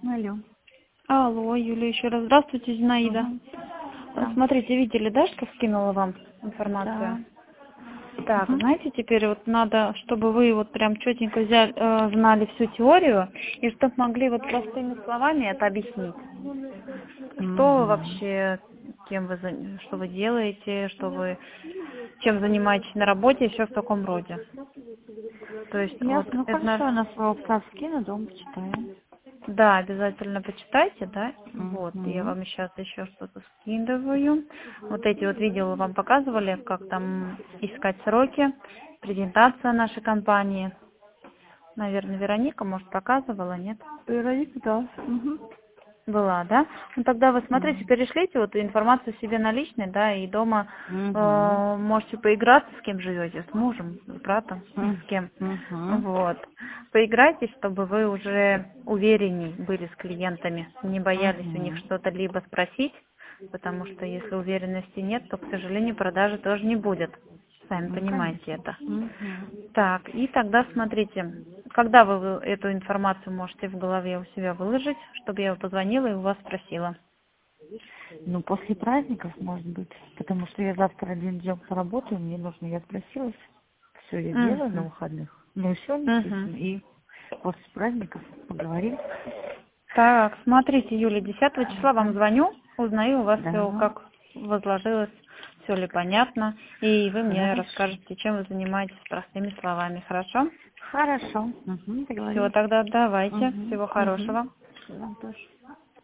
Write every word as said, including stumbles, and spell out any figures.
Алло. Алло, Юля, еще раз здравствуйте, Зинаида. Ага. Да. Смотрите, видели, да, что скинула вам Да. информацию? Так, Мгм. знаете, теперь вот надо, чтобы вы вот прям четенько взяли, э, знали всю теорию, и чтобы могли вот простыми словами это объяснить. Что вы Мгм. вообще, кем вы, за- что вы делаете, что вы, чем занимаетесь на работе, и все в таком роде. То есть вот Ясно. Ну это хорошо, наш. я на свой отказ скину, дом почитаем. Да, обязательно почитайте, да. Вот, я Угу. вам сейчас еще что-то скидываю. Вот эти вот видео вам показывали, как там искать сроки, презентация нашей компании. Наверное, Вероника, может, показывала, нет? Вероника, да. Угу. Была, да? Ну тогда вы смотрите, Угу. перешлите вот информацию себе на личный, да, и дома Угу. э, можете поиграться, с кем живете, с мужем, с братом, с кем. Угу. Вот. Поиграйтесь, чтобы вы уже уверенней были с клиентами, не боялись у них Угу. что-то либо спросить, потому что если уверенности нет, то, к сожалению, продажи тоже не будет. Сами Ну, понимаете конечно. это. Угу. Так, и тогда смотрите, когда вы вы эту информацию можете в голове у себя выложить, чтобы я позвонила и у вас спросила. Ну, после праздников, может быть, потому что я завтра один день поработаю, мне нужно, я спросилась, все я сделаю на Угу. выходных. Ну, все, Угу. естественно, и после праздников поговорим. Так, смотрите, Юля, десятого числа вам Ага. звоню, узнаю у вас все, Да, как возложилось, все ли понятно, и вы мне хорошо. расскажете, чем вы занимаетесь простыми словами, хорошо? Хорошо. Угу, Все, договорились. тогда давайте, Угу, всего угу. хорошего. Вам тоже.